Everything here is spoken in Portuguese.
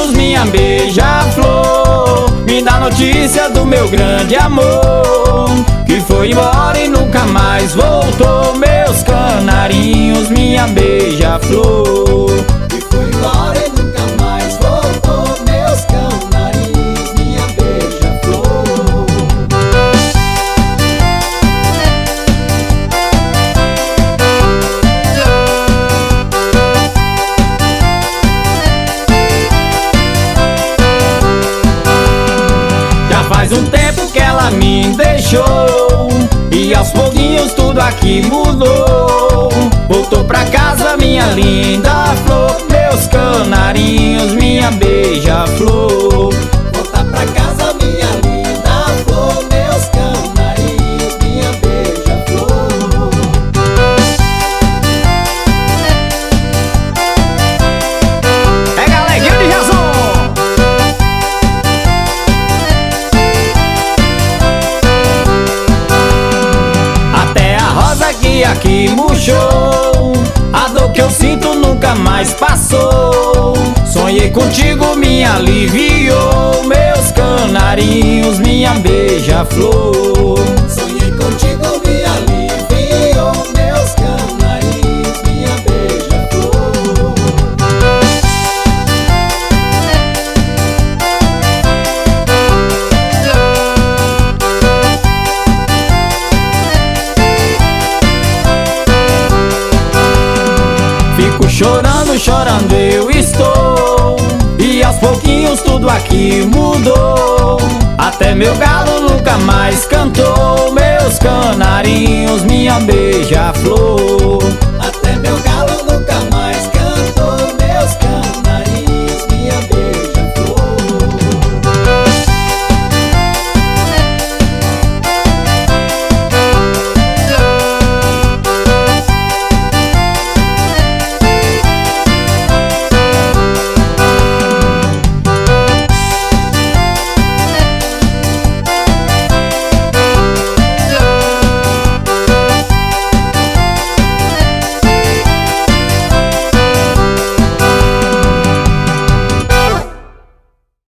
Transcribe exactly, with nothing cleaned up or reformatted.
canarinhos, minha beija-flor, me dá notícia do meu grande amor, que foi embora e nunca mais voltou. Meus canarinhos, minha beija-flor, que foi embora e nunca mais voltou. Meus canarinhos, minha beija-flor. Já faz um tempo que ela me deixou, e aos pouquinhos tudo aqui mudou. Voltou pra casa minha linda flor, meus canarinhos, minha beija-flor. Volta pra casa minha linda flor, meus canarinhos, minha beija-flor. É galeguinho de razão. Que aqui murchou, a dor que eu sinto nunca mais passou. Sonhei contigo, me aliviou. Meus canarinhos, minha beija-flor. Sonhei contigo, me aliviou. Meus canarinhos, minha beija-flor. Fico chorando, chorando eu estou, e aos pouquinhos tudo aqui mudou. Até meu galo nunca mais cantou. Meus canarinhos, minha beija-flor.